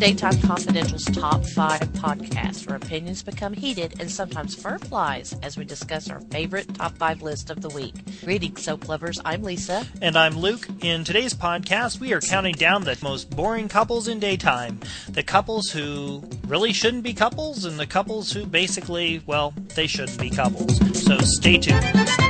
Daytime Confidential's Top 5 podcast, where opinions become heated and sometimes fur flies as we discuss our favorite Top 5 list of the week. Greetings, soap lovers. I'm Lisa. And I'm Luke. In today's podcast, we are counting down the most boring couples in daytime. The couples who really shouldn't be couples, and the couples who basically, well, they shouldn't be couples. So stay tuned.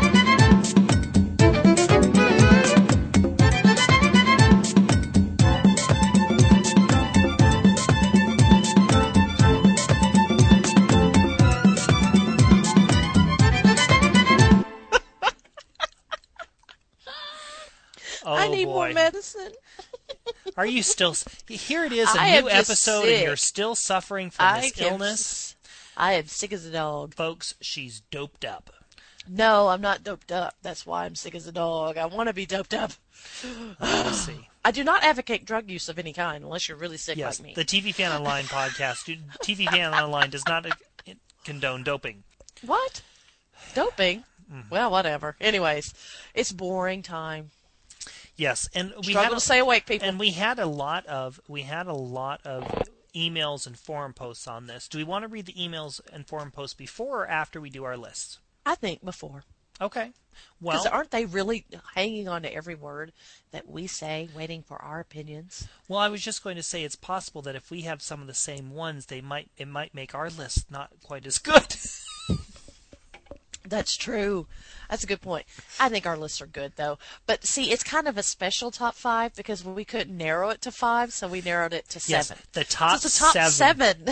I need more medicine. Are you still... Here it is, a new episode, and you're still suffering from this illness? I am sick as a dog. Folks, she's doped up. No, I'm not doped up. That's why I'm sick as a dog. I want to be doped up. Let's see. I do not advocate drug use of any kind, unless you're really sick like me. The TV Fan Online podcast. TV Fan Online does not condone doping. What? Doping? Well, whatever. Anyways, it's boring time. Yes, and we struggle to stay awake, people. And we had a lot of emails and forum posts on this. Do we want to read the emails and forum posts before or after we do our lists? I think before. Okay. Well, because aren't they really hanging on to every word that we say, waiting for our opinions? Well, I was just going to say it's possible that if we have some of the same ones, it might make our list not quite as good. That's true. That's a good point. I think our lists are good, though. But, see, it's kind of a special top 5 because we couldn't narrow it to 5, so we narrowed it to 7. Yes, the top, so it's the top 7.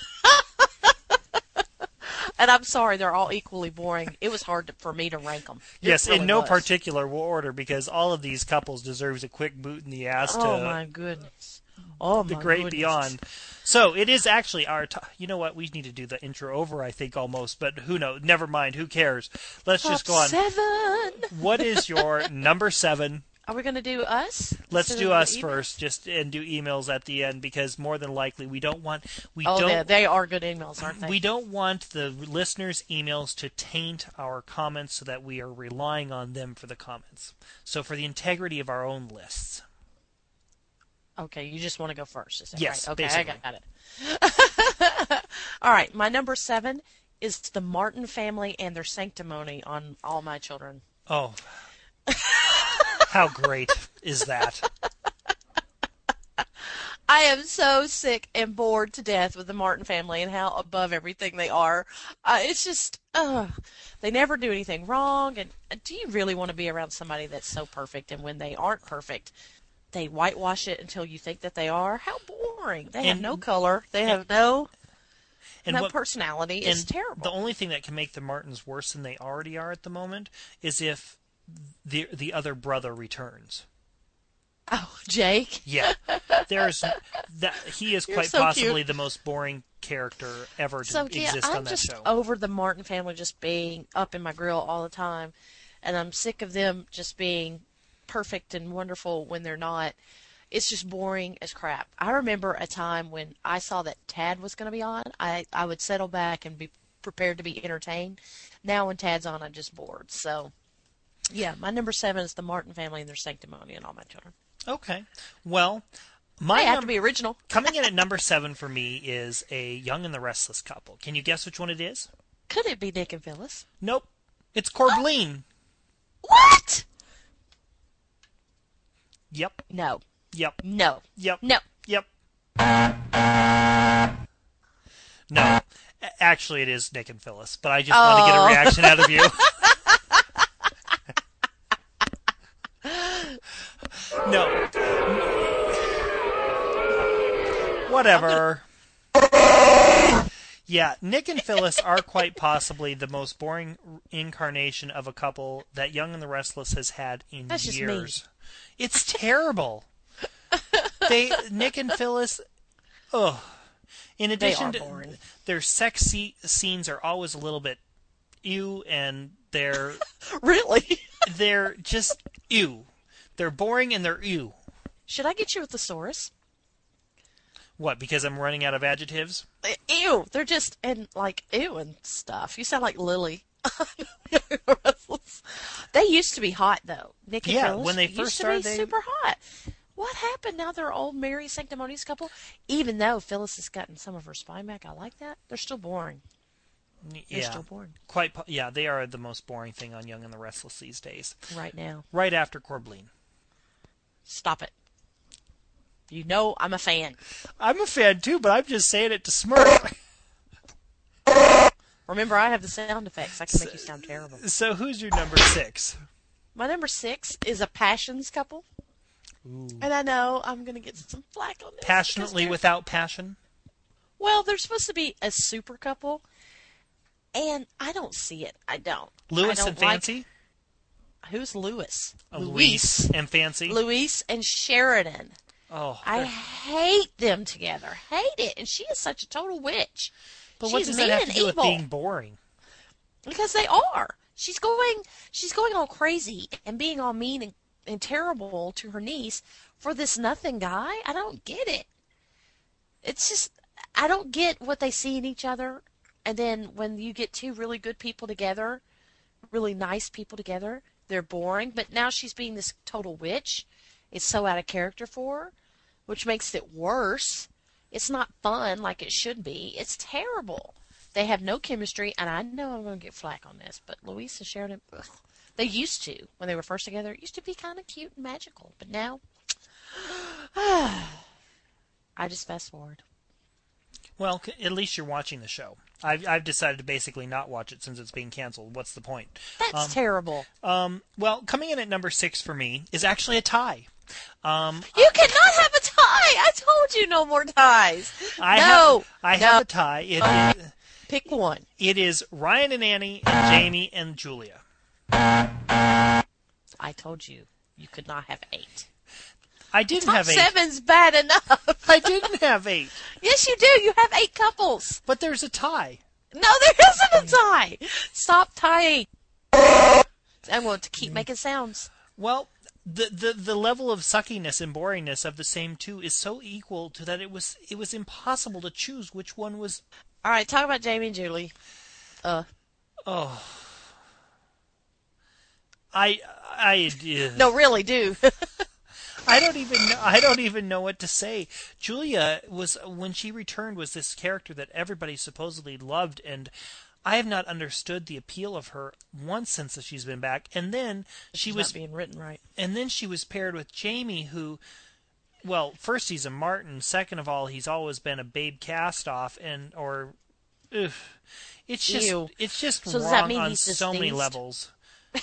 And I'm sorry, they're all equally boring. It was hard for me to rank them. Yes, really in no particular order, because all of these couples deserves a quick boot in the ass my goodness. Oh, the great beyond. So it is actually our you know what? We need to do the intro over, I think, almost. But who knows? Never mind. Who cares? Let's just go on. 7. What is your number 7? Are we going to do us? Let's do us first, and do emails at the end, because more than likely we don't want. They are good emails, aren't they? We don't want the listeners' emails to taint our comments, so that we are relying on them for the comments. So for the integrity of our own lists. Okay, you just want to go first, is that yes, right? Okay, basically. I got it. All right, my number 7 is the Martin family and their sanctimony on All My Children. Oh, how great is that? I am so sick and bored to death with the Martin family and how above everything they are. It's just, they never do anything wrong. And do you really want to be around somebody that's so perfect? And when they aren't perfect, they whitewash it until you think that they are. How boring. They have no color. They have no personality. It's terrible. The only thing that can make the Martins worse than they already are at the moment is if the other brother returns. Oh, Jake? Yeah. He is quite possibly the most boring character ever to exist on that show. I'm just over the Martin family just being up in my grill all the time. And I'm sick of them just being perfect and wonderful when they're not. It's just boring as crap. I remember a time when I saw that Tad was going to be on, I would settle back and be prepared to be entertained. Now when Tad's on, I'm just bored. So, yeah, my number 7 is the Martin family and their sanctimony and All My Children. Okay. Well, I have to be original. Coming in at number 7 for me is a Young and the Restless couple. Can you guess which one it is? Could it be Nick and Phyllis? Nope. It's Corbleen. What? Yep. No. Yep. No. Yep. No. Yep. No. Actually, it is Nick and Phyllis, but I just want to get a reaction out of you. No. Whatever. Yeah, Nick and Phyllis are quite possibly the most boring incarnation of a couple that Young and the Restless has had in That's years. Just me. It's terrible. Nick and Phyllis, in addition to their sex scenes are always a little bit ew, and they're really they're just ew. They're boring and they're ew. Should I get you a thesaurus? What, because I'm running out of adjectives? Ew. They're just, and like, ew and stuff. You sound like Lily. They used to be hot, though. Nick and Phyllis when they first started, they super hot. What happened? Now they're old, married, sanctimonious couple. Even though Phyllis has gotten some of her spine back, I like that. They're still boring. They're Yeah, still boring yeah. They are the most boring thing on Young and the Restless these days. right now. Right after Corbleen. Stop it. You know I'm a fan. I'm a fan too, but I'm just saying it to smirk. Remember, I have the sound effects. I can make you sound terrible. So who's your number 6? My number 6 is a passions couple. Ooh. And I know I'm going to get some flack on this. Passionately without passion? Well, they're supposed to be a super couple. And I don't see it. I don't. Lewis I don't and Fancy? Who's Lewis? Luis and Fancy? Luis and Sheridan. Oh, I hate them together. Hate it. And she is such a total witch. but She's what does mean that have to and do with evil. being boring? Because they are. She's going all crazy and being all mean and terrible to her niece for this nothing guy. I don't get it. It's just, I don't get what they see in each other. And then when you get two really good people together, really nice people together, they're boring. But now she's being this total witch. It's so out of character for her, which makes it worse. It's not fun like it should be. It's terrible. They have no chemistry, and I know I'm going to get flack on this, but Luis and Sheridan, ugh, they used to, when they were first together, it used to be kind of cute and magical. But now, I just fast forward. Well, at least you're watching the show. I've decided to basically not watch it since it's being canceled. What's the point? That's terrible. Well, coming in at number 6 for me is actually a tie. You cannot have a tie. I told you no more ties. I no. have a tie. Pick one. It is Ryan and Annie and Jamie and Julia. I told you could not have 8. I didn't Top have 8. 7's bad enough. I didn't have 8. Yes, you do. You have 8 couples. But there's a tie. No, there isn't a tie. Stop tying. I want to keep making sounds. Well, the level of suckiness and boringness of the same two is so equal to that it was impossible to choose which one was. All right, talk about Jamie and Julie. Oh. No, really, do. I don't even know what to say. Julia when she returned was this character that everybody supposedly loved, and I have not understood the appeal of her once since she's been back. And then she was not being written right. And then she was paired with Jamie, who, well, first he's a Martin. Second of all, he's always been a Babe Castoff, it's just So wrong on so many levels.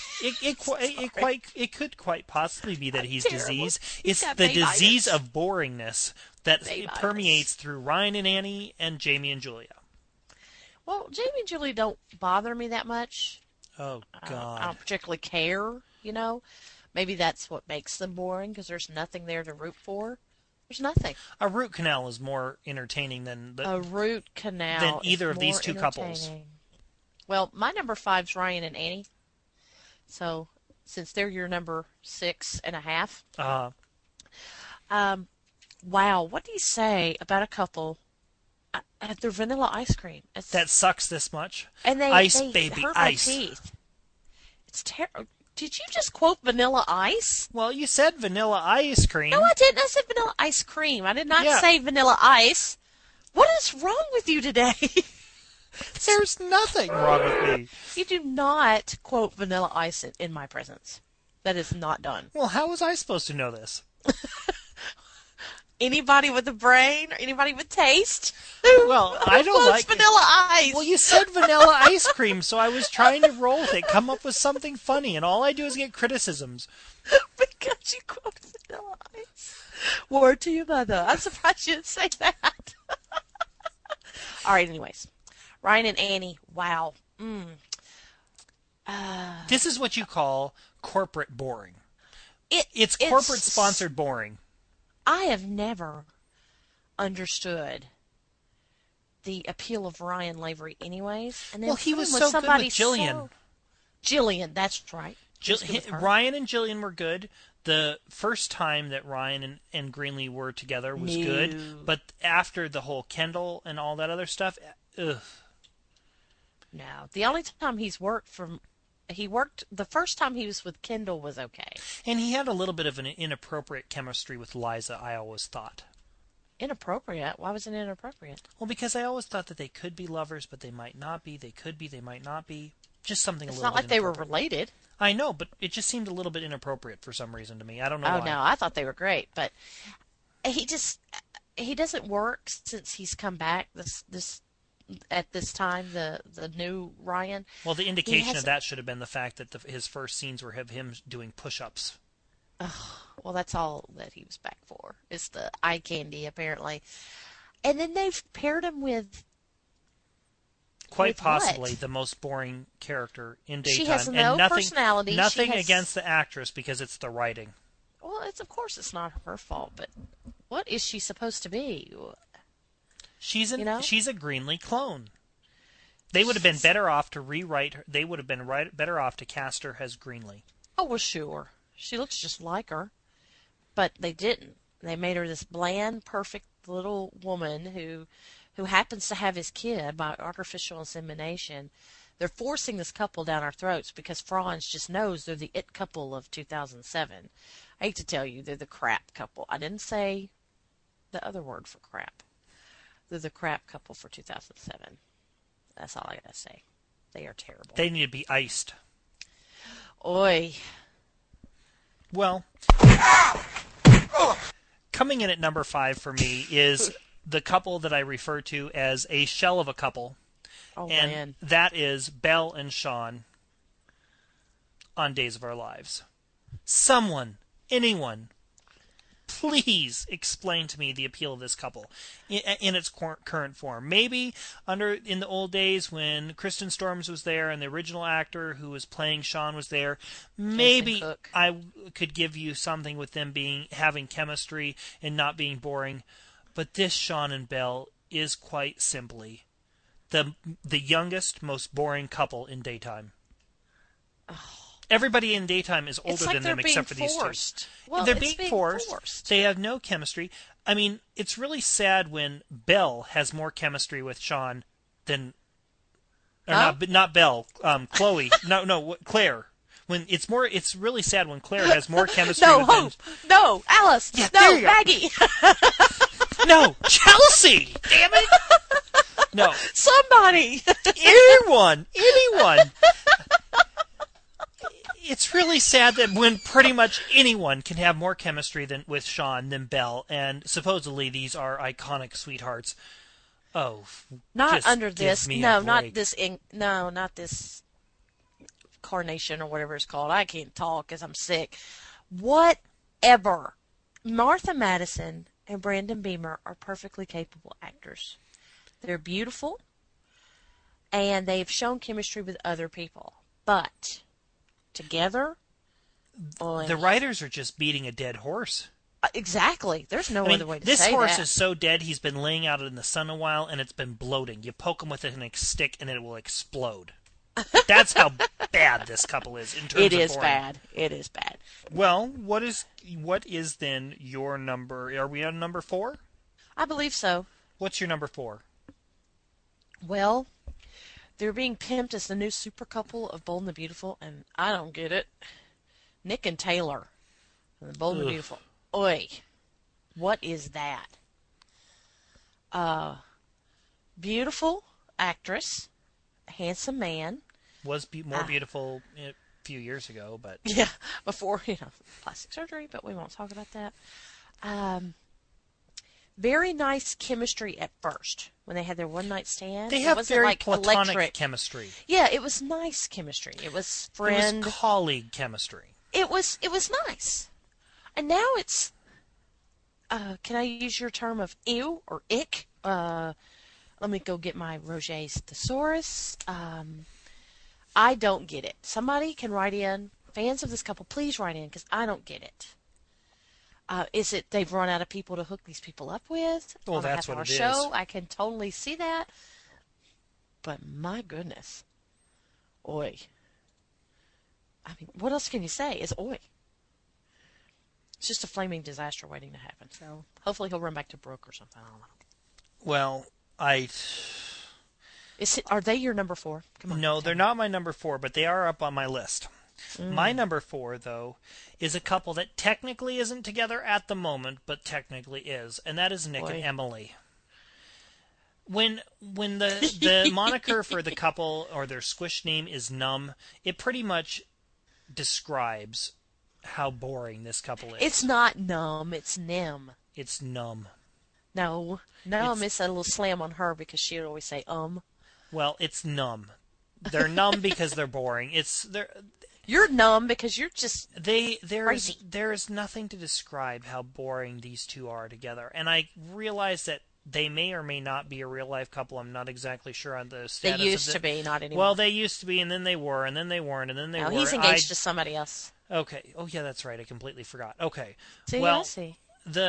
It could quite possibly be that he's diseased. It's the disease of boringness that permeates through Ryan and Annie and Jamie and Julia. Well, Jamie and Julie don't bother me that much. Oh, God. I don't particularly care, Maybe that's what makes them boring, because there's nothing there to root for. There's nothing. A root canal is more entertaining than either of these two couples. Well, my number 5's Ryan and Annie. So, since they're your number 6.5. Wow, what do you say about a couple at their vanilla ice cream? That sucks this much. And they baby, hurt ice. my teeth. It's terrible. Did you just quote Vanilla Ice? Well, you said vanilla ice cream. No, I didn't. I said vanilla ice cream. I did not say vanilla ice. What is wrong with you today? There's nothing wrong with me. You do not quote Vanilla Ice in my presence. That is not done. Well, how was I supposed to know this? Anybody with a brain or anybody with taste? Well, I don't like Vanilla Ice. Well, you said vanilla ice cream, so I was trying to roll with it, come up with something funny, and all I do is get criticisms. Because you quote Vanilla Ice. Word to your mother. I'm surprised you didn't say that. All right, anyways. Ryan and Annie, wow. This is what you call corporate boring. It's corporate sponsored boring. I have never understood the appeal of Ryan Lavery anyways. And then he was so good with Jillian. Jillian, that's right. Ryan and Jillian were good. The first time that Ryan and Greenlee were together was good. But after the whole Kendall and all that other stuff, ugh. No. The only time he's worked for he worked the first time he was with Kendall was okay. And he had a little bit of an inappropriate chemistry with Liza, I always thought. Inappropriate? Why was it inappropriate? Well, because I always thought that they could be lovers, but they might not be. They could be, they might not be. Just something a It's little not bit like they were inappropriate. related. I know, but it just seemed a little bit inappropriate for some reason to me. I don't know Oh why. no, I thought they were great, but he doesn't work since he's come back this at this time, the new Ryan. Well, the He indication has of that should have been the fact that his first scenes were of him doing push-ups. well, that's all that he was back for. Is the eye candy apparently. And then they've paired him with Quite with what? possibly the most boring character in daytime. She has and no nothing, personality. Nothing She has, against the actress because it's the writing. well, it's of course it's not her fault, but what is she supposed to be? She's You know? she's a Greenlee clone. They would have been better off to rewrite her. They would have been better off to cast her as Greenlee. Oh, well, sure. She looks just like her, but they didn't. They made her this bland, perfect little woman who happens to have his kid by artificial insemination. They're forcing this couple down our throats because Franz just knows they're the it couple of 2007. I hate to tell you, they're the crap couple. I didn't say the other word for crap. They're the crap couple for 2007. That's all I gotta say. They are terrible. They need to be iced. Oi. Well, coming in at number 5 for me is the couple that I refer to as a shell of a couple, Oh, and man. that is Belle and Sean on Days of Our Lives. Someone, anyone, please explain to me the appeal of this couple in its current form. Maybe in the old days when Kristen Storms was there and the original actor who was playing Sean was there, maybe Cook. I could give you something with them having chemistry and not being boring. But this Sean and Belle is quite simply the youngest, most boring couple in daytime. Everybody in daytime is older It's like than they're them being except for these two. forced. Well, They're it's being forced. They have no chemistry. I mean, it's really sad when Belle has more chemistry with Sean than, or Huh? not Belle, Chloe. No, Claire. When it's really sad when Claire has more chemistry No, with Hope. No, Alice. Yeah, No, there you go. Maggie. No, Chelsea. Damn it. No, Somebody. anyone. It's really sad that when pretty much anyone can have more chemistry with Sean than Belle, and supposedly these are iconic sweethearts. Oh, Not just under give this. me a No, not break. this. No, not this. Carnation or whatever it's called. I can't talk because I'm sick. Whatever. Martha Madison and Brandon Beamer are perfectly capable actors. They're beautiful, and they've shown chemistry with other people. But together, The writers are just beating a dead horse. exactly. There's no I mean, other way to this say horse that. is so dead he's been laying out in the sun a while and it's been bloating. You poke him with a stick and it will explode. That's how bad this couple is in terms It of is boring. bad. It is bad. Well, what is then your number? Are we on number 4? I believe so. What's your number 4? Well, they're being pimped as the new super couple of Bold and the Beautiful, and I don't get it. Nick and Taylor, the Bold and the Ugh. Beautiful. Oi, what is that? Beautiful actress, handsome man. Was more beautiful a few years ago, but Yeah, before plastic surgery, but we won't talk about that. Very nice chemistry at first when they had their one night stand. they It have wasn't very like platonic electric. chemistry. Yeah, it was nice chemistry. It was friend. It was colleague chemistry. It was nice. And now it's can I use your term of ew or ick? Let me go get my Roget's thesaurus. I don't get it. Somebody can write in. Fans of this couple, please write in because I don't get it. Is it they've run out of people to hook these people up with? Well, on a that's half-hour what it show? is. I can totally see that. But my goodness. Oi. I mean, what else can you say? It's oi. It's just a flaming disaster waiting to happen. So hopefully he'll run back to Brooke or something. I don't know. Well, Are they your number 4? Come on. No, they're not my number 4, but they are up on my list. My number 4, though, is a couple that technically isn't together at the moment, but technically is, and that is Nick and Emily. When the moniker for the couple or their squish name is Numb, it pretty much describes how boring this couple is. It's not Numb, it's Nim. It's Numb. No, it's a little slam on her because she would always say Well, it's numb. They're numb because they're boring. You're numb because you're just crazy. There's nothing to describe how boring these two are together. And I realize that they may or may not be a real life couple. I'm not exactly sure on the status. They used to be, not anymore. Well, they used to be, and then they were, and then they weren't, and then they were. He's engaged to somebody else. Okay. Oh yeah, that's right. I completely forgot. Okay. See, well, I see.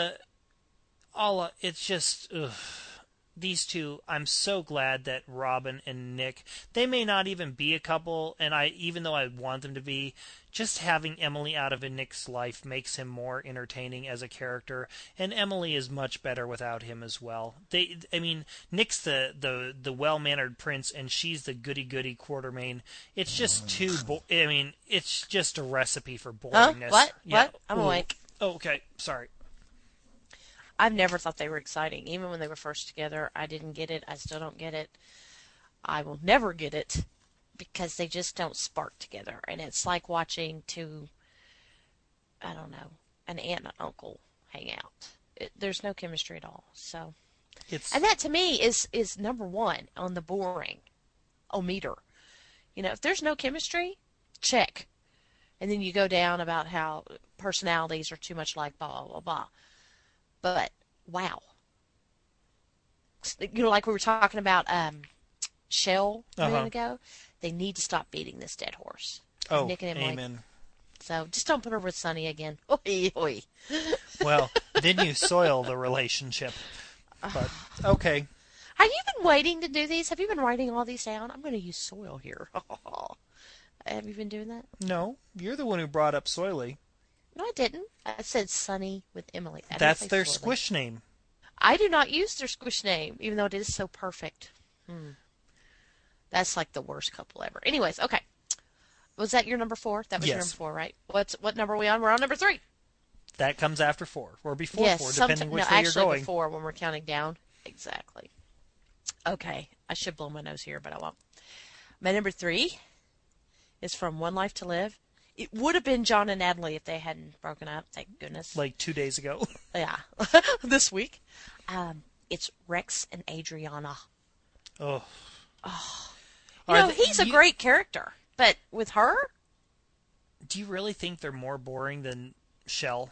It's just. Ugh. These two, I'm so glad that Robin and Nick, they may not even be a couple, and even though I want them to be, just having Emily out of Nick's life makes him more entertaining as a character, and Emily is much better without him as well. Nick's the well-mannered prince, and she's the goody-goody Quartermain. It's just it's just a recipe for boringness. What? Yeah. What? I'm awake. Oh, okay. Sorry. I've never thought they were exciting. Even when they were first together, I didn't get it. I still don't get it. I will never get it because they just don't spark together. And it's like watching an aunt and uncle hang out. There's no chemistry at all. So, and that to me is number 1 on the boring meter. If there's no chemistry, check. And then you go down about how personalities are too much like blah, blah, blah. But, wow. Like we were talking about Shell a minute ago, they need to stop beating this dead horse. Oh, Nick and Emily. amen. So just don't put her with Sonny again. Oy, oy. Well, then you soil the relationship. But, okay. Have you been waiting to do these? Have you been writing all these down? I'm going to use soil here. Have you been doing that? No, you're the one who brought up Soily. No, I didn't. I said Sonny with Emily. That's their squish name. I do not use their squish name, even though it is so perfect. That's like the worst couple ever. Anyways, okay. Was that your number 4? That was your number 4, right? What number are we on? We're on number 3. That comes after 4, or before 4, depending which way you're actually going. Before, when we're counting down. Exactly. Okay, I should blow my nose here, but I won't. My number 3 is from One Life to Live. It would have been John and Natalie if they hadn't broken up. Thank goodness. Like 2 days ago. Yeah, this week. It's Rex and Adriana. Oh. He's a great character, but with her, do you really think they're more boring than Shell?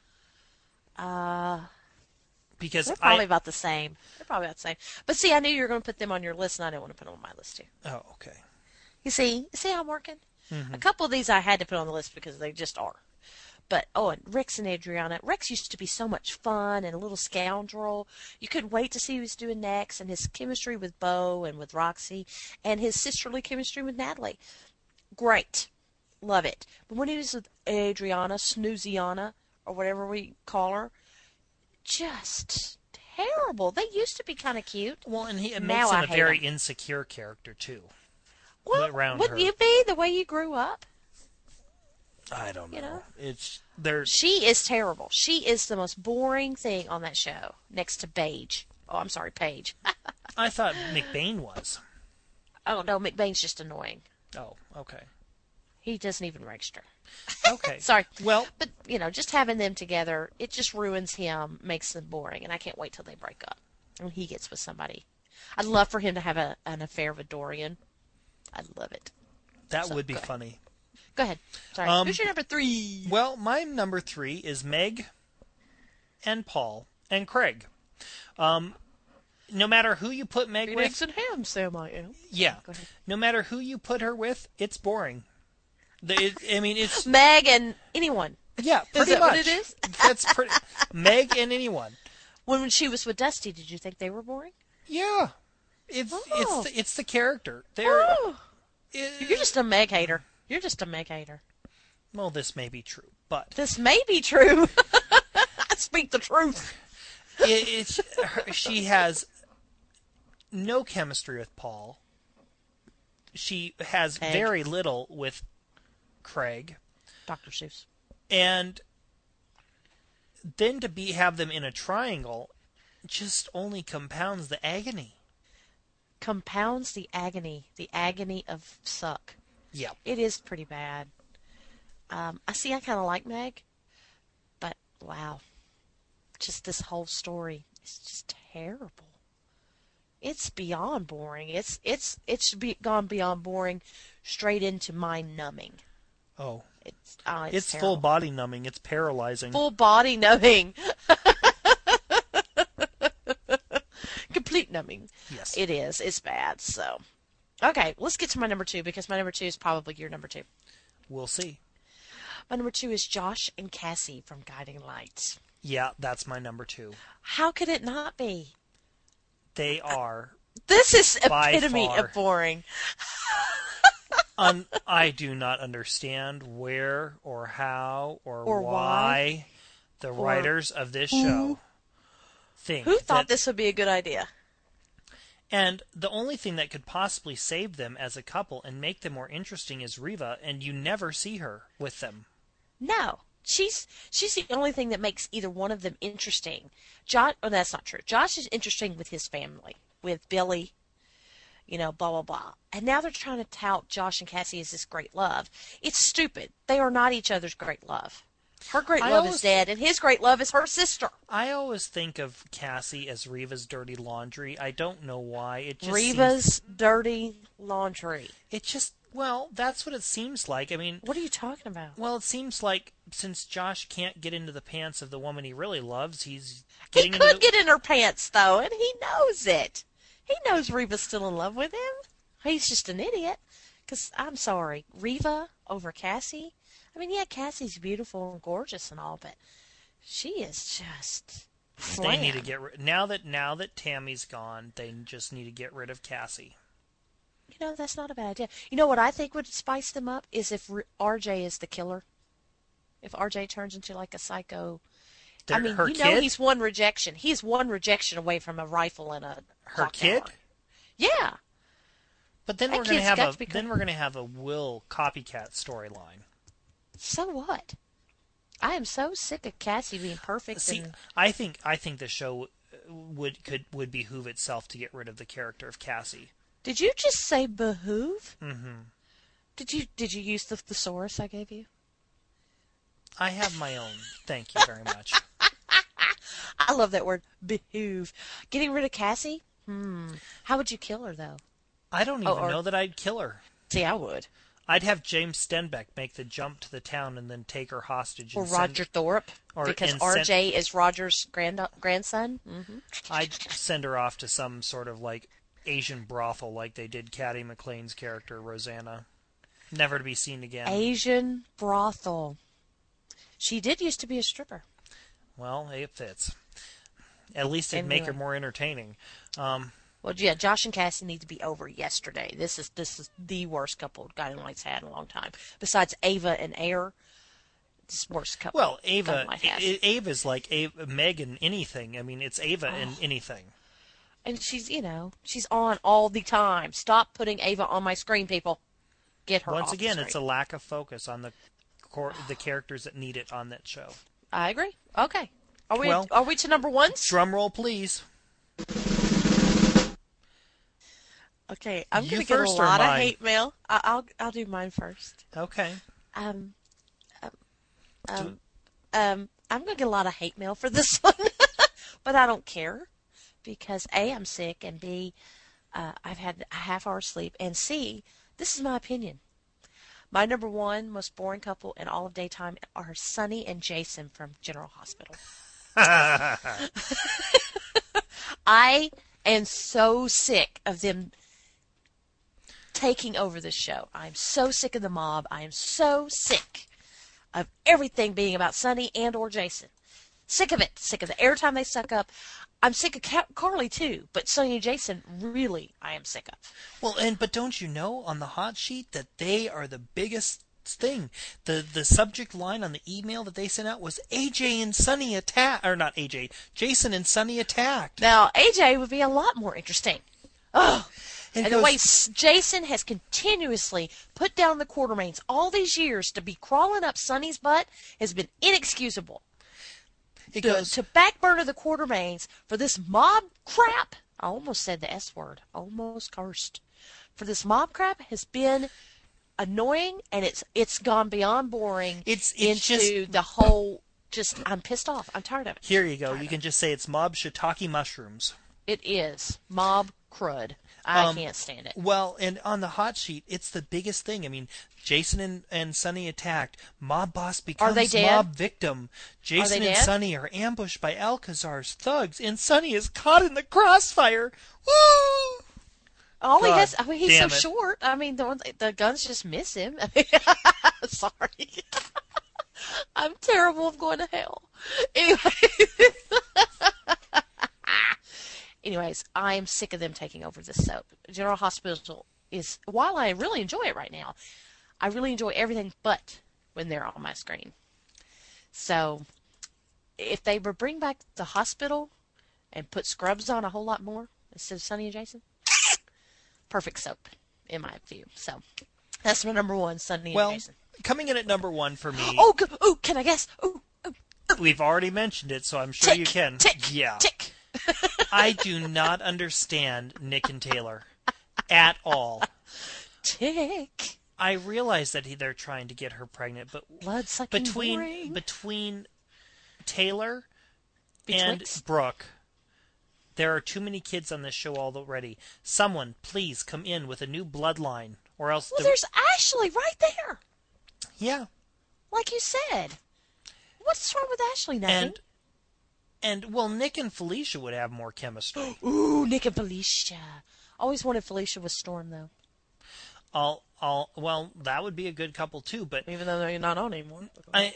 Because they're probably about the same. But see, I knew you were going to put them on your list, and I didn't want to put them on my list too. Oh, okay. You see how I'm working? Mm-hmm. A couple of these I had to put on the list because they just are. But, and Rex and Adriana. Rex used to be so much fun and a little scoundrel. You couldn't wait to see what he was doing next, and his chemistry with Bo and with Roxy, and his sisterly chemistry with Natalie. Great. Love it. But when he was with Adriana, Snooziana, or whatever we call her, just terrible. They used to be kind of cute. Well, and it makes him a very insecure character, too. Well, wouldn't you be the way you grew up? I don't know. She is terrible. She is the most boring thing on that show, next to Paige. Oh, I'm sorry, Paige. I thought McBain was. Oh, no, McBain's just annoying. Oh, okay. He doesn't even register. Okay. Sorry. Well, but, just having them together, it just ruins him, makes them boring, and I can't wait till they break up and he gets with somebody. I'd love for him to have an affair with Dorian. I'd love it. That would be funny. Go ahead. Sorry. Who's your number 3? Well, my number 3 is Meg and Paul and Craig. No matter who you put Meg with... Eggs and ham, Sam, I am. Yeah. Go ahead. No matter who you put her with, it's boring. It's... Meg and anyone. Yeah, pretty much. Is that much. what it is? That's pretty... Meg and anyone. When she was with Dusty, did you think they were boring? Yeah. It's the character. You're just a Meg hater. You're just a Meg hater. Well, this may be true, but... This may be true. I speak the truth. She has no chemistry with Paul. she has Egg. very little with Craig. Dr. Seuss. And then to have them in a triangle just only compounds the agony. Compounds the agony of suck. Yeah. It is pretty bad. I kind of like Meg, but wow. Just this whole story is just terrible. It's beyond boring. It's gone beyond boring, straight into mind numbing. Oh. It's full body numbing. It's paralyzing. Full body numbing. Complete numbing. Yes. It is. It's bad. So, okay, let's get to my number 2 because my number 2 is probably your number 2. We'll see. My number 2 is Josh and Cassie from Guiding Lights. Yeah, that's my number 2. How could it not be? They are. This is by epitome far, of boring. I do not understand where or how or Or why the writers of this show think. Who thought this would be a good idea? And the only thing that could possibly save them as a couple and make them more interesting is Riva, and you never see her with them. No. She's the only thing that makes either one of them interesting. Josh, oh, that's not true. Josh is interesting with his family, with Billy, blah, blah, blah. And now they're trying to tout Josh and Cassie as this great love. It's stupid. They are not each other's great love. Her great love is dead, and his great love is her sister. I always think of Cassie as Riva's dirty laundry. I don't know why. It just Riva's dirty laundry. It just, well, that's what it seems like. I mean... What are you talking about? Well, it seems like since Josh can't get into the pants of the woman he really loves, he's He could get in her pants, though, and he knows it. He knows Riva's still in love with him. He's just an idiot. Because, I'm sorry, Riva over Cassie? I mean, yeah, Cassie's beautiful and gorgeous and all, but she is just... They need to get rid... Now that Tammy's gone, they just need to get rid of Cassie. That's not a bad idea. You know what I think would spice them up is if RJ is the killer. If RJ turns into like a psycho... Her kid? He's one rejection. He's one rejection away from a rifle and a Her kid? Hour. Yeah. But then we're going to have a Will copycat storyline. So what? I am so sick of Cassie being perfect. See, I think the show would behoove itself to get rid of the character of Cassie. Did you just say behoove? Mm-hmm. Did you use the thesaurus I gave you? I have my own. Thank you very much. I love that word, behoove. Getting rid of Cassie? How would you kill her, though? I don't even know that I'd kill her. See, I would. I'd have James Stenbeck make the jump to the town and then take her hostage. Or Roger Thorpe, because RJ is Roger's grandson. Mm-hmm. I'd send her off to some sort of like Asian brothel like they did Caddy McLean's character, Rosanna. Never to be seen again. Asian brothel. She did used to be a stripper. Well, it fits. At least it'd make her more entertaining. Well, yeah, Josh and Cassie need to be over yesterday. This is the worst couple Guiding Lights had in a long time. Besides Ava and Air, it's the worst couple. Well, Ava's like Meg in anything. I mean, it's Ava in anything. And she's on all the time. Stop putting Ava on my screen, people. Get her Once off again, the it's a lack of focus on the characters that need it on that show. I agree. Okay. Are we to number ones? Drum roll, please. Okay, I'm going to get a lot of hate mail. I'll do mine first. Okay. I'm going to get a lot of hate mail for this one, but I don't care because A, I'm sick, and B, I've had a half hour sleep, and C, this is my opinion. My number one most boring couple in all of daytime are Sonny and Jason from General Hospital. I am so sick of them taking over this show. I'm so sick of the mob. I am so sick of everything being about Sonny and or Jason. Sick of it. Sick of the airtime they suck up. I'm sick of Carly too, but Sonny and Jason, really, I am sick of. Well, but don't you know on the hot sheet that they are the biggest thing? The subject line on the email that they sent out was AJ and Sonny attacked, or not AJ, Jason and Sonny attacked. Now, AJ would be a lot more interesting. Oh, It And the way goes, Jason has continuously put down the Quartermaines all these years to be crawling up Sonny's butt has been inexcusable. it goes, To backburner the Quartermaines for this mob crap, I almost said the S word, almost cursed, for this mob crap has been annoying, and it's gone beyond boring it's into just, the whole, just, I'm pissed off. I'm tired of it. here you go. You can just say it's mob shiitake mushrooms. It is mob crud. I can't stand it. Well, and on the hot sheet, it's the biggest thing. I mean, Jason and Sonny attacked. Mob boss becomes they dead? mob victim. Jason and dead? Sonny are ambushed by Alcazar's thugs, and Sonny is caught in the crossfire. Woo! All he God has, I mean, he's so damn it. short. I mean, the guns just miss him. I mean, sorry. I'm terrible of going to hell. Anyways, I am sick of them taking over this soap. General Hospital is, while I really enjoy it right now, I really enjoy everything but when they're on my screen. So, if they would bring back the hospital and put Scrubs on a whole lot more instead of Sonny and Jason, perfect soap, in my view. So, that's my number one, Sonny and Jason. Coming in at number one for me. Oh, ooh, can I guess? Ooh, We've already mentioned it, so I'm sure you can. Tick. I do not understand Nick and Taylor at all. Tick. I realize that they're trying to get her pregnant, but Blood-sucking between Taylor and Betwixt. Brooke, there are too many kids on this show already. Someone, please come in with a new bloodline, or else. Well, there's Ashley right there, yeah, like you said. What's wrong with Ashley, nothing? and well, Nick and Felicia would have more chemistry. Ooh, Nick and Felicia. Always wanted Felicia with Storm, though. Well, that would be a good couple too. But Even though they're not on anymore.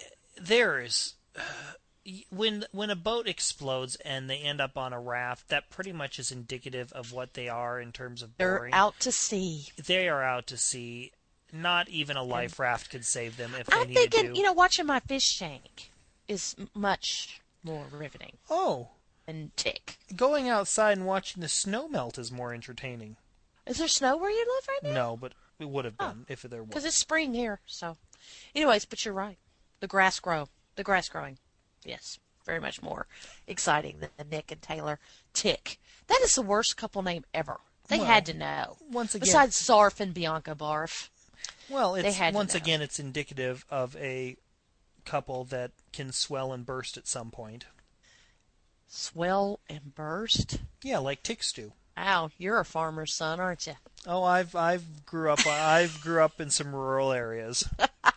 when a boat explodes and they end up on a raft, that pretty much is indicative of what they are in terms of boring. They're out to sea. They are out to sea. Not even a life raft could save them if they I'm needed thinking, to. watching my fish tank is much more riveting Oh, than Tick. going outside and watching the snow melt is more entertaining. Is there snow where you live right now? No, but it would have been if there was. Because it's spring here, so. Anyways, but you're right. The grass growing. Yes, very much more exciting than the Nick and Taylor Tick. That is the worst couple name ever. They had to know. Once again, Besides Zarf and Bianca Barf. well, they had to once know. again, it's indicative of a couple that can swell and burst at some point. Swell and burst. Yeah, like ticks do. Ow, you're a farmer's son, aren't you? Oh, I've grew up in some rural areas.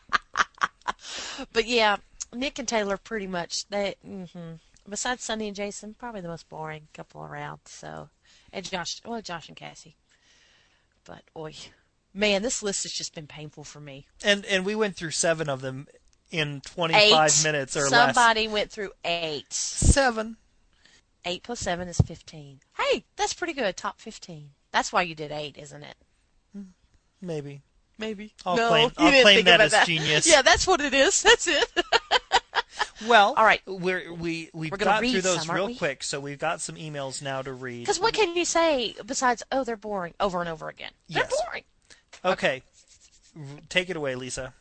But yeah, Nick and Taylor pretty much, besides Sonny and Jason, probably the most boring couple around. So, and Josh and Cassie. But, oi. Man, this list has just been painful for me. And we went through 7 of them in 25 minutes or less. Somebody went through 8. 7. 8 plus 7 is 15. Hey, that's pretty good. Top 15. That's why you did 8, isn't it? Maybe. Maybe. I'll no, claim you didn't that think about as genius. Yeah, that's what it is. That's it. Well, all right. We've gonna got read through those some, aren't real we? quick, so we've got some emails now to read. Because what can you say besides, oh, they're boring, over and over again? They're Yes. boring. Okay. Take it away, Lisa.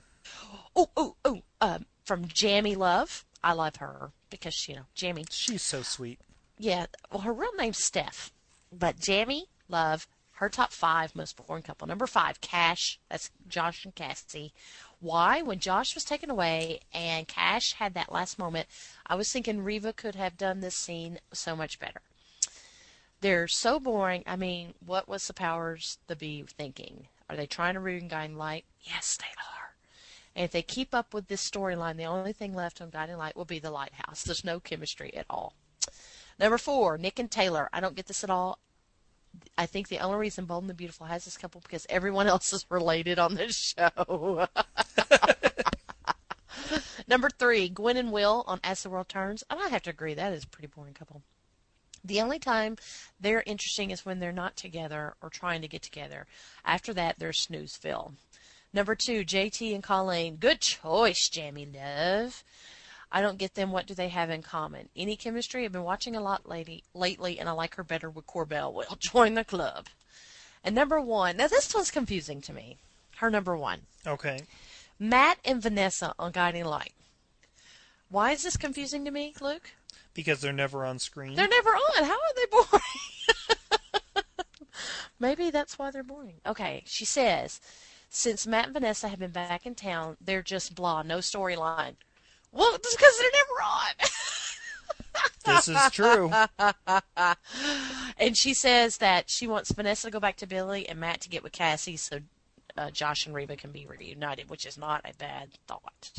From Jamie Love. I love her because, Jamie. She's so sweet. Yeah, well, her real name's Steph. But Jamie Love, her top 5 most boring couple. Number 5, Cash. That's Josh and Cassie. Why? When Josh was taken away and Cash had that last moment, I was thinking Reva could have done this scene so much better. They're so boring. I mean, what was the powers that be thinking? Are they trying to ruin Guiding Light? Yes, they are. And if they keep up with this storyline, the only thing left on Guiding Light will be the lighthouse. There's no chemistry at all. Number 4, Nick and Taylor. I don't get this at all. I think the only reason Bold and the Beautiful has this couple because everyone else is related on this show. Number 3, Gwen and Will on As the World Turns. And I have to agree, that is a pretty boring couple. The only time they're interesting is when they're not together or trying to get together. After that, they're snoozeville. Number 2, JT and Colleen. Good choice, Jamie Love. I don't get them. What do they have in common? Any chemistry? I've been watching a lot lately, and I like her better with Corbell. Well, join the club. And number one, now this one's confusing to me. Her number one. Okay. Matt and Vanessa on Guiding Light. Why is this confusing to me, Luke? Because they're never on screen. They're never on. How are they boring? Maybe that's why they're boring. Okay, she says, since Matt and Vanessa have been back in town, they're just blah, no storyline. Well, it's because they're never on. This is true. And she says that she wants Vanessa to go back to Billy and Matt to get with Cassie so Josh and Reva can be reunited, which is not a bad thought.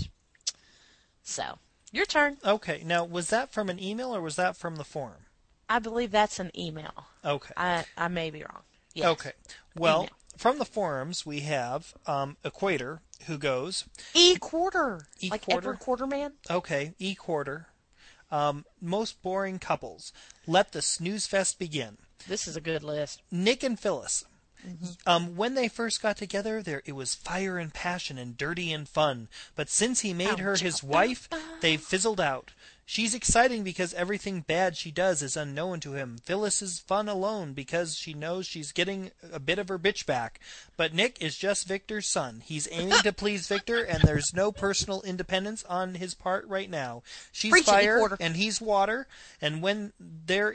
So, your turn. Okay. Now, was that from an email or was that from the forum? I believe that's an email. Okay. I may be wrong. Yes. Okay. Well, Email. from the forums, we have Equator, who goes... E-Quarter. Like E-Quarter? Edward Quarterman? Okay, E-Quarter. Most boring couples. Let the snooze fest begin. This is a good list. Nick and Phyllis. When they first got together, it was fire and passion and dirty and fun. But since he made her his wife, they've fizzled out. She's exciting because everything bad she does is unknown to him. Phyllis is fun alone because she knows she's getting a bit of her bitch back. But Nick is just Victor's son. He's aiming to please Victor, and there's no personal independence on his part right now. She's Preach it, fire, E-Quarter. and he's water, and when there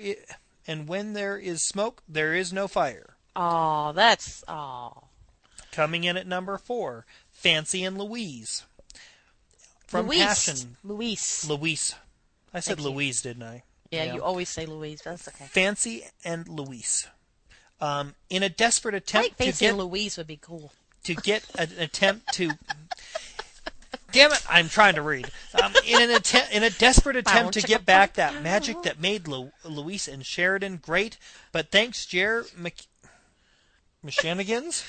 is smoke, there is no fire. Oh, that's... Oh. Coming in at number 4, Fancy and Louise. From Luis. Passion. Luis. I said Thank you. Louise, didn't I? Yeah, you always say Louise, but that's okay. Fancy and Louise. In a desperate I attempt think Fancy to get and Louise would be cool. an attempt to damn it, I'm trying to read. In a desperate attempt to get back that magic that made Louise and Sheridan great, but thanks Jer Machinigans?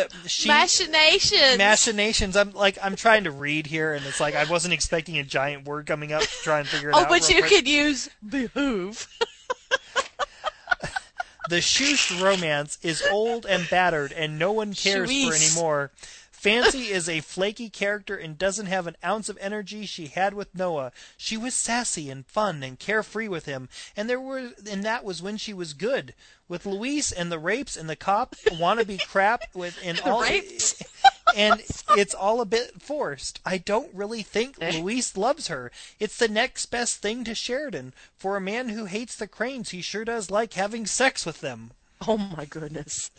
Machinations. I'm trying to read here, and it's like I wasn't expecting a giant word coming up to try and figure it out. Oh, but real you quick. could use behoove. The Shoost romance is old and battered, and no one cares for Shoost. anymore. Fancy is a flaky character and doesn't have an ounce of energy she had with Noah. She was sassy and fun and carefree with him, and that was when she was good. With Louise and the rapes and the cop wannabe crap Rapes? and it's all a bit forced. I don't really think Louise loves her. It's the next best thing to Sheridan. For a man who hates the Cranes, he sure does like having sex with them. Oh, my goodness.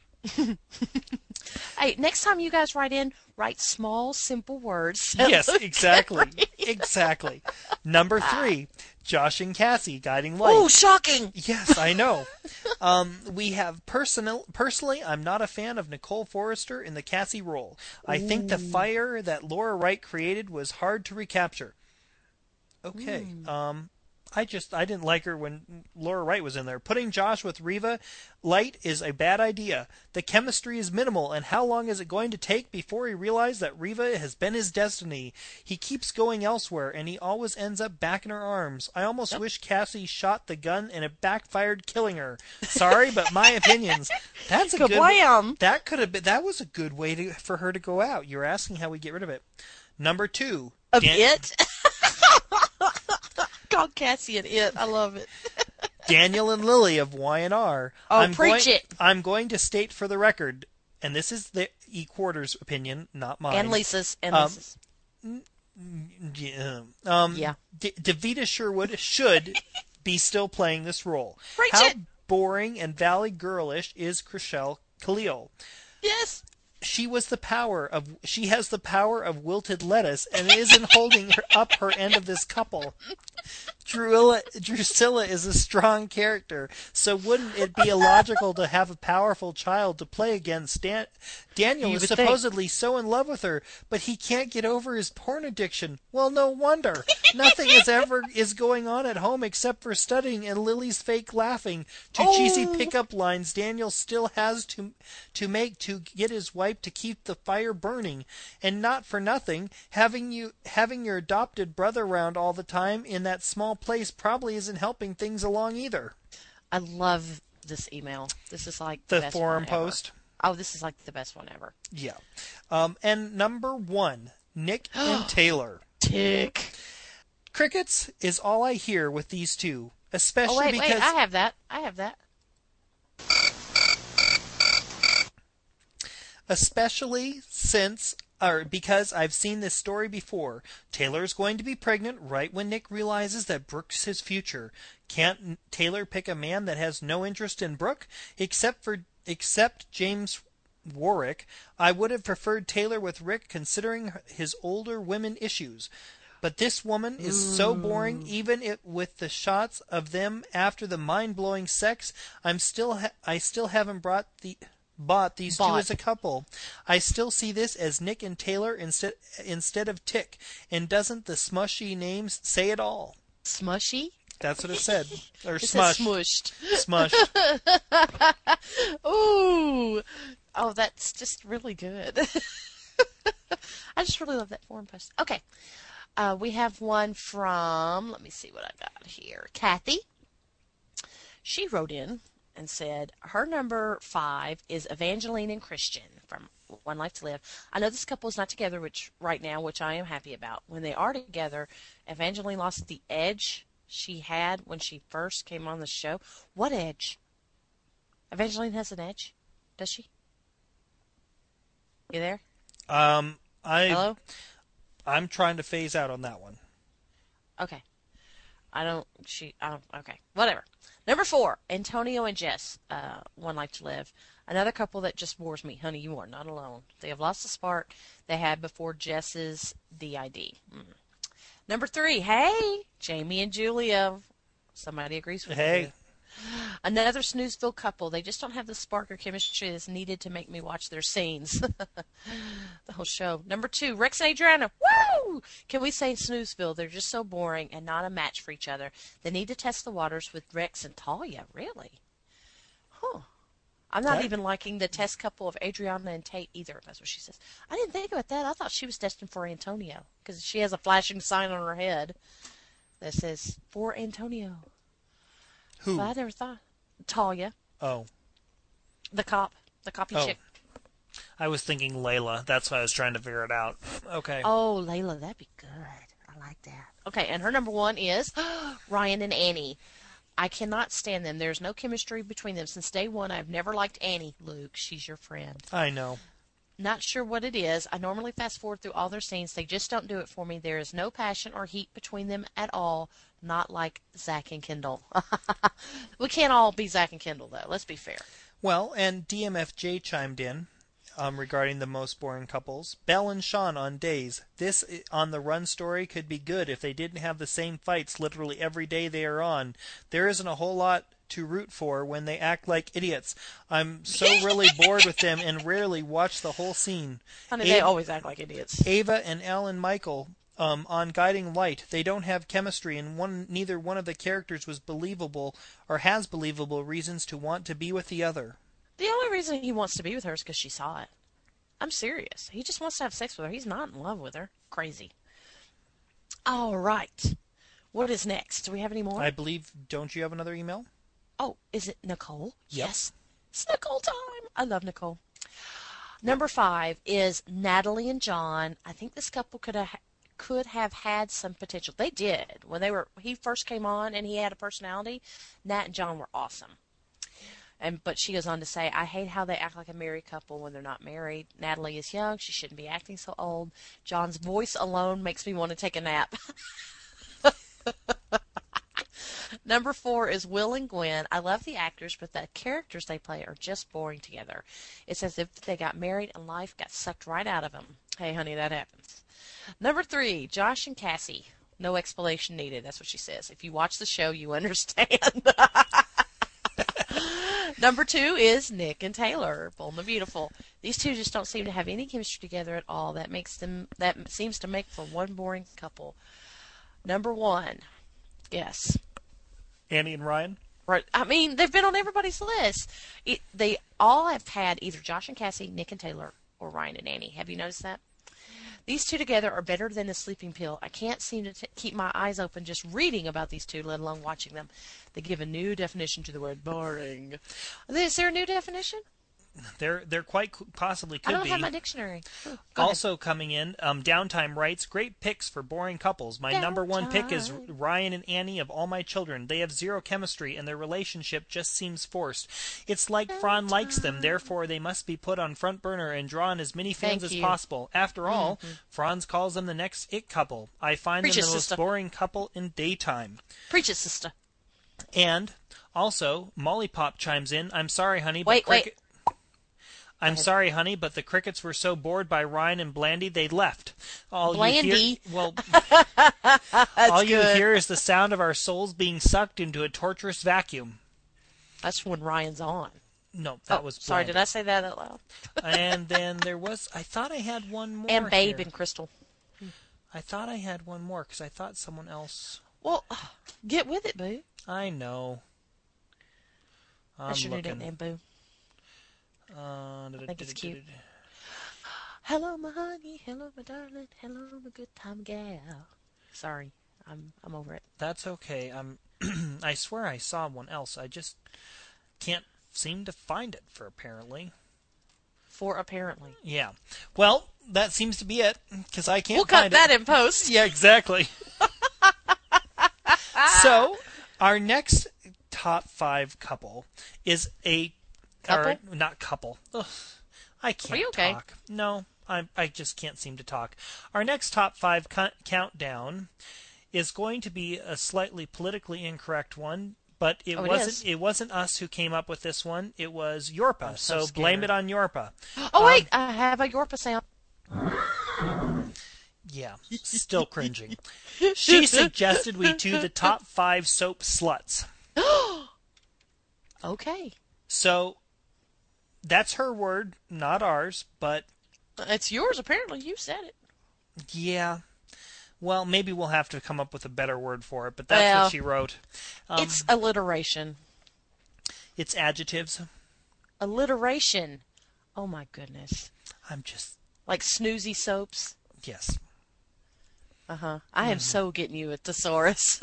Hey, next time you guys write small, simple words. Yes, exactly. Exactly. Number 3, Josh and Cassie, Guiding Light. Oh, shocking! Yes, I know. We have personally, I'm not a fan of Nicole Forrester in the Cassie role. I think the fire that Laura Wright created was hard to recapture. Okay. I didn't like her when Laura Wright was in there. Putting Josh with Reva Light is a bad idea. The chemistry is minimal, and how long is it going to take before he realizes that Reva has been his destiny? He keeps going elsewhere, and he always ends up back in her arms. I almost wish Cassie shot the gun and it backfired, killing her. Sorry, but my opinions. That's a Kablam! That was a good way for her to go out. You're asking how we get rid of it. Number 2. It? Called Cassie and It. I love it. Daniel and Lily of Y&R. Oh, preach it. I'm going to state for the record, and this is the E-Quarter's opinion, not mine. And Lisa's. Yeah. Yeah. Davita Sherwood should be still playing this role. Preach How it. boring and valley girlish is Chriselle Khalil? Yes. She has the power of wilted lettuce and isn't holding up her end of this couple. Drusilla is a strong character, so wouldn't it be illogical to have a powerful child to play against? Daniel You is would supposedly so in love with her, but he can't get over his porn addiction. Well, no wonder. Nothing is going on at home except for studying and Lily's fake laughing to cheesy pickup lines Daniel still has to make to get his wife to keep the fire burning. And not for nothing, having your adopted brother around all the time in that small place probably isn't helping things along either. I love this email. This is like The best forum one ever. post? Oh, this is like the best one ever. Yeah. And number 1, Nick and Taylor. Tick. Crickets is all I hear with these two, especially Oh, wait, because... I have that. Especially since, or because I've seen this story before. Taylor's going to be pregnant right when Nick realizes that Brooke's his future. Can't Taylor pick a man that has no interest in Brooke? Except James Warwick, I would have preferred Taylor with Rick considering his older women issues. But this woman is so boring, even with the shots of them after the mind-blowing sex. I still haven't bought these two as a couple. I still see this as Nick and Taylor instead of Tick. And doesn't the smushy names say it all? Smushy? That's what it said. Or It smush. says smushed. Smushed. Ooh. Oh, that's just really good. I just really love that forum post. Okay. We have one from, let me see what I got here. Kathy. She wrote in and said her number 5 is Evangeline and Christian from One Life to Live. I know this couple is not together right now, which I am happy about. When they are together, Evangeline lost the edge she had when she first came on the show. What edge? Evangeline has an edge, does she? You there? Hello? I'm trying to phase out on that one. Okay. Okay. Whatever. Number 4, Antonio and Jess, One Life to Live. Another couple that just bores me. Honey, you are not alone. They have lost the spark they had before Jess's DID. Number 3, hey, Jamie and Julia. Somebody agrees with Hey. you. Another Snoozeville couple. They just don't have the spark or chemistry that's needed to make me watch their scenes. The whole show. Number 2, Rex and Adriana. Woo! Can we say Snoozeville? They're just so boring and not a match for each other. They need to test the waters with Rex and Talia. Really? Huh. I'm not even liking the test couple of Adriana and Tate either. That's what she says. I didn't think about that. I thought she was destined for Antonio because she has a flashing sign on her head that says, for Antonio. Who? But I never thought. Talia. Oh. The copy chick. I was thinking Layla. That's why I was trying to figure it out. Okay. Oh, Layla, that'd be good. I like that. Okay, and her number 1 is Ryan and Annie. I cannot stand them. There's no chemistry between them. Since day 1, I've never liked Annie. Luke, she's your friend. I know. Not sure what it is. I normally fast forward through all their scenes. They just don't do it for me. There is no passion or heat between them at all. Not like Zach and Kendall. We can't all be Zach and Kendall, though. Let's be fair. Well, and DMFJ chimed in regarding the most boring couples. Belle and Sean on Days. This on the Run story could be good if they didn't have the same fights literally every day they are on. There isn't a whole lot to root for when they act like idiots. I'm so really bored with them and rarely watch the whole scene. Honey, they always act like idiots. Ava and Alan Michael on Guiding Light. They don't have chemistry, and neither one of the characters was believable or has believable reasons to want to be with the other. The only reason he wants to be with her is because she saw it. I'm serious. He just wants to have sex with her. He's not in love with her. Crazy. All right. What is next? Do we have any more? I believe, don't you have another email? Oh, is it Nicole? Yep. Yes. It's Nicole time. I love Nicole. Number 5 is Natalie and John. I think this couple could have had some potential. They did. When he first came on and he had a personality, Nat and John were awesome. But she goes on to say, I hate how they act like a married couple when they're not married. Natalie is young. She shouldn't be acting so old. John's voice alone makes me want to take a nap. Number 4 is Will and Gwen. I love the actors, but the characters they play are just boring together. It's as if they got married and life got sucked right out of them. Hey, honey, that happens. Number 3, Josh and Cassie. No explanation needed. That's what she says. If you watch the show, you understand. Number 2 is Nick and Taylor, Bold and Beautiful. These two just don't seem to have any chemistry together at all. That seems to make for one boring couple. Number 1, yes. Annie and Ryan? Right. I mean, they've been on everybody's list. They all have had either Josh and Cassie, Nick and Taylor, or Ryan and Annie. Have you noticed that? These two together are better than a sleeping pill. I can't seem to keep my eyes open just reading about these two, let alone watching them. They give a new definition to the word boring. Is there a new definition? There quite possibly I could don't be. have my dictionary. Go ahead. Also coming in, Downtime writes, great picks for boring couples. My number one pick is Ryan and Annie of All My Children. They have zero chemistry, and their relationship just seems forced. It's like Fran likes them, therefore they must be put on front burner and draw in as many fans Thank as you. possible. After all, Franz calls them the next it couple. I find Preach them it, the most sister. boring couple in daytime. Preach it, sister. And also, Molly Pop chimes in, I'm sorry, honey, but Wait. I'm sorry, honey, but the crickets were so bored by Ryan and Blandy they left. Blandy? All you hear is the sound of our souls being sucked into a torturous vacuum. That's when Ryan's on. No, that was Sorry, Blandy. did I say that out loud? And then there was, I thought I had one more. And Babe here. and Crystal. I thought I had one more because I thought someone else. Well, get with it, boo. I know. That's your new looking. nickname, boo. I think it's cute. Hello, my honey. Hello, my darling. Hello, my good time gal. Sorry, I'm over it. That's okay. I swear I saw one else. I just can't seem to find it for apparently. Yeah. Well, that seems to be it because I can't We'll find cut that in post. Yeah, exactly. So, our next top 5 couple is a Couple? Or, not couple. Ugh, I can't Are you okay? talk. No, I just can't seem to talk. Our next top 5 countdown is going to be a slightly politically incorrect one, but it wasn't us who came up with this one. It was Yorpa. I'm so blame scared. it on Yorpa. Oh, wait. I have a Yorpa sound. Yeah, still cringing. She suggested we do the top 5 soap sluts. Okay. So, that's her word, not ours, but It's yours, apparently. You said it. yeah. Well, maybe we'll have to come up with a better word for it, but that's what she wrote. It's alliteration. It's adjectives. Alliteration. Oh, my goodness. Like snoozy soaps. Yes. Uh-huh. I am so getting you a thesaurus.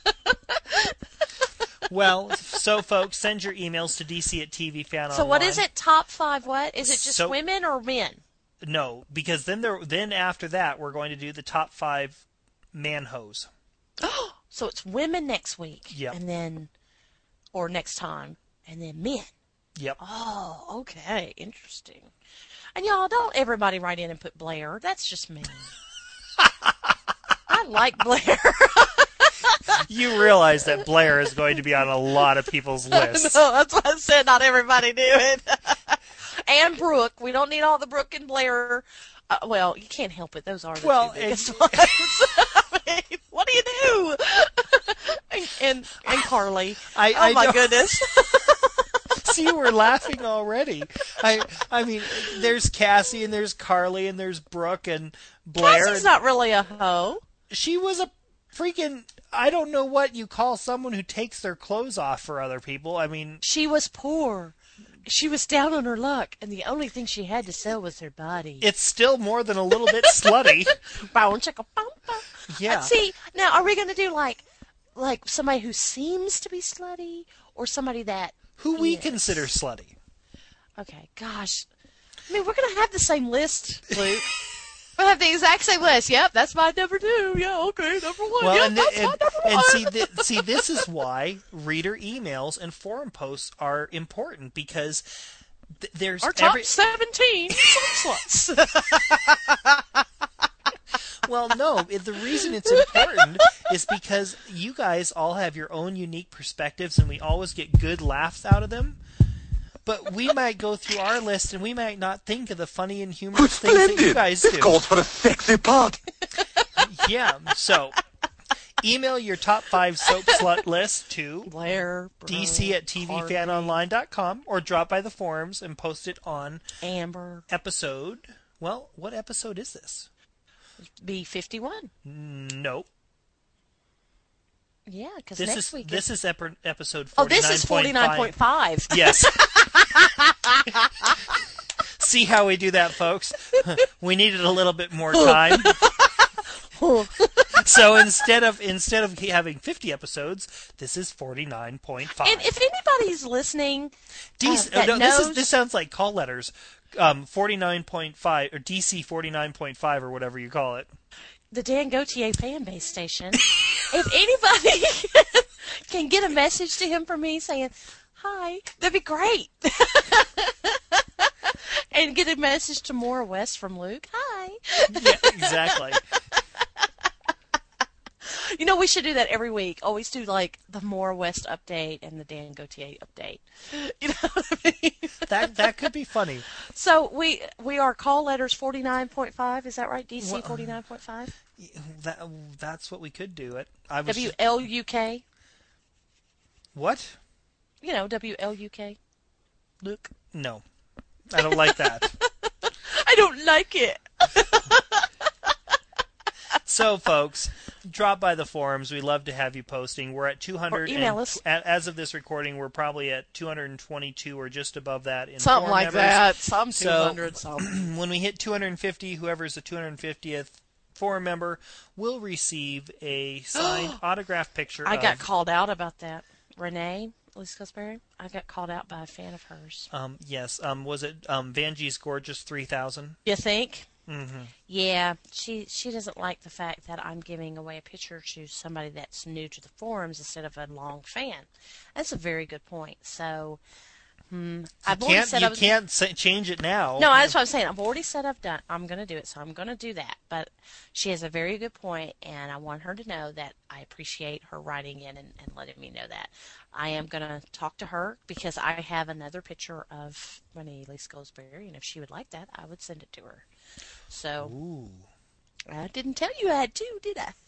Well, so folks, send your emails to dc@tvfanonline. So what is it? Top 5 what? Is it just women or men? No, because then after that, we're going to do the top 5 man-hos. So it's women next week. Yep. And then, or next time, and then men. Yep. Oh, okay. Interesting. And y'all, don't everybody write in and put Blair. That's just mean. I like Blair. You realize that Blair is going to be on a lot of people's lists. No, that's why I said not everybody do it. And Brooke. We don't need all the Brooke and Blair. Well, you can't help it. Those are the two biggest ones. I mean, what do you do? and Carly. I my don't- goodness. See, we're laughing already. I mean, there's Cassie and there's Carly and there's Brooke and Blair. Cassie's not really a hoe. She was a freaking, I don't know what you call someone who takes their clothes off for other people. I mean, She was poor. She was down on her luck, and the only thing she had to sell was her body. it's still more than a little bit slutty. Bow, chicka, bow, bow. Yeah. See, now are we going to do like somebody who seems to be slutty, or somebody that Who we is? consider slutty. Okay, gosh. I mean, we're going to have the same list, Luke. We'll have the exact same list. Yep, that's my number 2. Yeah, okay, number 1. Well, yep, that's my number 1. see, this is why reader emails and forum posts are important because there's Our top 17 sluts. Well, no, the reason it's important is because you guys all have your own unique perspectives and we always get good laughs out of them. But we might go through our list and we might not think of the funny and humorous things that you guys do. This calls for a sexy part. Yeah, so email your top 5 soap slut list to Blair, Brooke, dc@tvfanonline.com or drop by the forums and post it on Amber. episode. Well, what episode is this? Be 51. Nope. Yeah, because next week. This is episode 49.5. Oh, this is 49.5. Yes. See how we do that, folks? We needed a little bit more time. So instead of having 50 episodes, this is 49.5. And if anybody's listening, that no, knows... this sounds like call letters. 49.5 or DC 49.5 or whatever you call it. The Dan Gautier fan base station. If anybody can get a message to him from me saying, hi, that'd be great. And get a message to Maura West from Luke. Hi. Yeah, exactly. You know, we should do that every week. Always do, like, the Maura West update and the Dan Gautier update. You know what I mean? That could be funny. So we are call letters 49.5. Is that right? DC 49.5? That's what we could do. WLUK? What? You know, WLUK. Luke? No. I don't like that. I don't like it. So, folks, drop by the forums. We love to have you posting. We're at 200. Or email us. As of this recording, we're probably at 222 or just above that in something forum like members. that. Some 200, some. When we hit 250, whoever's the 250th forum member will receive a signed autographed picture. I got called out about that. Renee Lee-Scosberry, I got called out by a fan of hers. Yes. Was it Vanjie's Gorgeous 3000? You think? Mm-hmm. Yeah, she doesn't like the fact that I'm giving away a picture to somebody that's new to the forums instead of a long fan. That's a very good point. So, I've already said you can't change it now. No, that's what I'm saying. I've already said I'm going to do it, so I'm going to do that. But she has a very good point, and I want her to know that I appreciate her writing in and letting me know that. I am going to talk to her because I have another picture of Renee Lee-Scosberry, and if she would like that, I would send it to her. So, Ooh. I didn't tell you I had two, did I?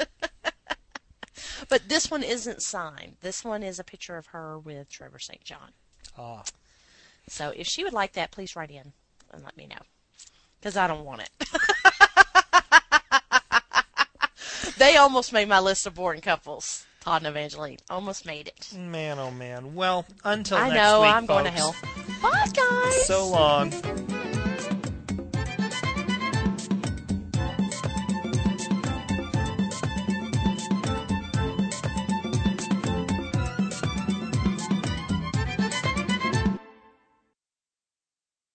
But this one isn't signed. This one is a picture of her with Trevor St. John. Ah. So if she would like that, please write in and let me know. Because I don't want it. They almost made my list of boring couples. Todd and Evangeline almost made it. Man, oh man. Well, until next week, I know, I'm folks. going to hell. Bye, guys. So long.